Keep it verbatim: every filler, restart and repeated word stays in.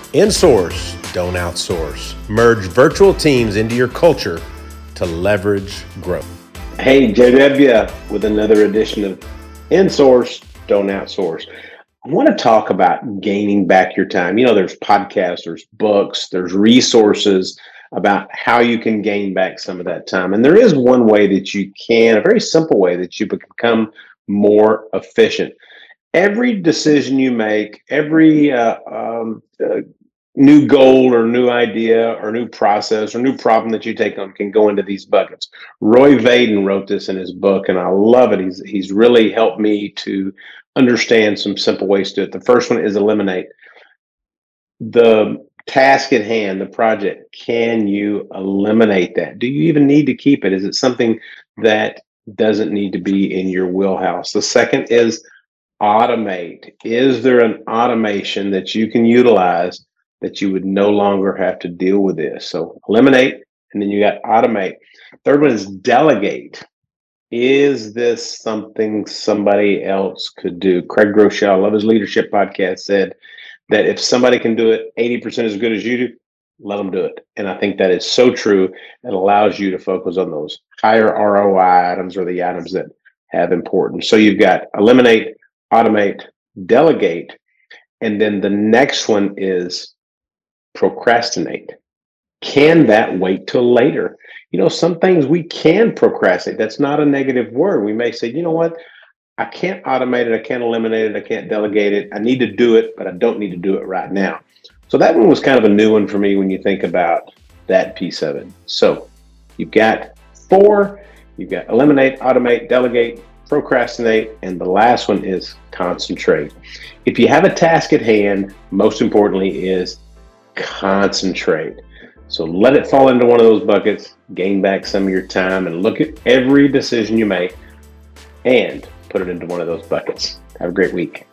In-source, don't outsource. Merge virtual teams into your culture to leverage growth. Hey, J W with another edition of In-source, don't outsource. I want to talk about gaining back your time. You know, there's podcasts, there's books, there's resources about how you can gain back some of that time. And there is one way that you can, a very simple way that you become more efficient. Every decision you make, every uh, um, uh, new goal or new idea or new process or new problem that you take on can go into these buckets. Roy Vaden wrote this in his book, and I love it. He's he's really helped me to understand some simple ways to do it. The first one is eliminate. The task at hand, the project, can you eliminate that? Do you even need to keep it? Is it something that doesn't need to be in your wheelhouse? The second is automate. Is there an automation that you can utilize that you would no longer have to deal with this? So eliminate, and then you got automate. Third one is delegate. Is this something somebody else could do? Craig Groeschel, I love his leadership podcast, said that if somebody can do it eighty percent as good as you do, let them do it. And I think that is so true. It allows you to focus on those higher R O I items or the items that have importance. So you've got eliminate, automate, delegate, and then the next one is procrastinate. Can that wait till later? You know, some things we can procrastinate. That's not a negative word. We may say, you know what? I can't automate it. I can't eliminate it. I can't delegate it. I need to do it, but I don't need to do it right now. So that one was kind of a new one for me when you think about that piece of it. So you've got four. You've got eliminate, automate, delegate, procrastinate, and the last one is concentrate. If you have a task at hand, most importantly is concentrate. So let it fall into one of those buckets, gain back some of your time, and look at every decision you make and put it into one of those buckets. Have a great week.